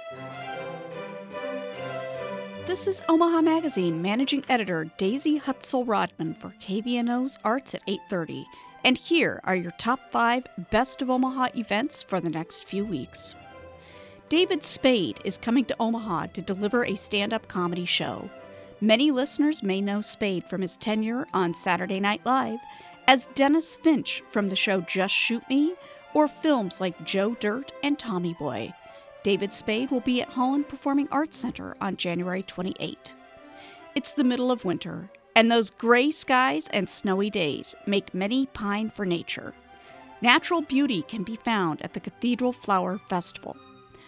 This is Omaha Magazine Managing Editor Daisy Hutzel-Rodman for KVNO's Arts at 8:30, and here are your top 5 Best of Omaha events for the next few weeks. David Spade is coming to Omaha to deliver a stand-up comedy show. Many listeners may know Spade from his tenure on Saturday Night Live as Dennis Finch from the show Just Shoot Me, or films like Joe Dirt and Tommy Boy. David Spade will be at Holland Performing Arts Center on January 28. It's the middle of winter, and those gray skies and snowy days make many pine for nature. Natural beauty can be found at the Cathedral Flower Festival.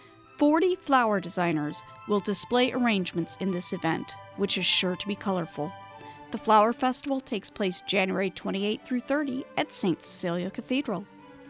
40 flower designers will display arrangements in this event, which is sure to be colorful. The Flower Festival takes place January 28 through 30 at St. Cecilia Cathedral.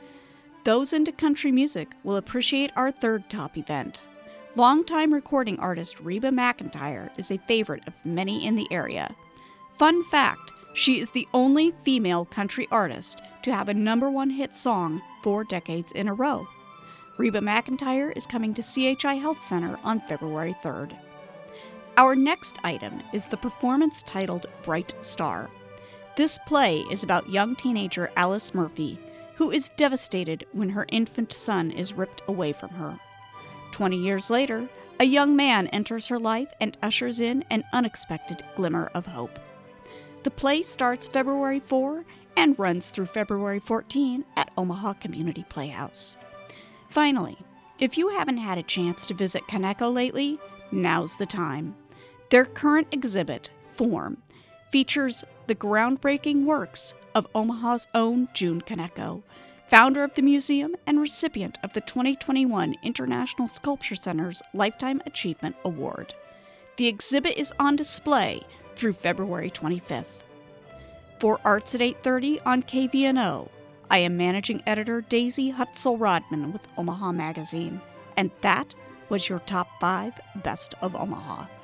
Those into country music will appreciate our third top event. Longtime recording artist Reba McEntire is a favorite of many in the area. Fun fact, she is the only female country artist to have a #1 hit song 4 decades in a row. Reba McEntire is coming to CHI Health Center on February 3rd. Our next item is the performance titled Bright Star. This play is about young teenager Alice Murphy, who is devastated when her infant son is ripped away from her. 20 years later, a young man enters her life and ushers in an unexpected glimmer of hope. The play starts February 4 and runs through February 14 at Omaha Community Playhouse. Finally, if you haven't had a chance to visit Kaneko lately, now's the time. Their current exhibit, Form, features the groundbreaking works of Omaha's own June Kaneko, founder of the museum and recipient of the 2021 International Sculpture Center's Lifetime Achievement Award. The exhibit is on display through February 25th. For Arts at 8:30 on KVNO, I am Managing Editor Daisy Hutzel-Rodman with Omaha Magazine, and that was your top 5 Best of Omaha.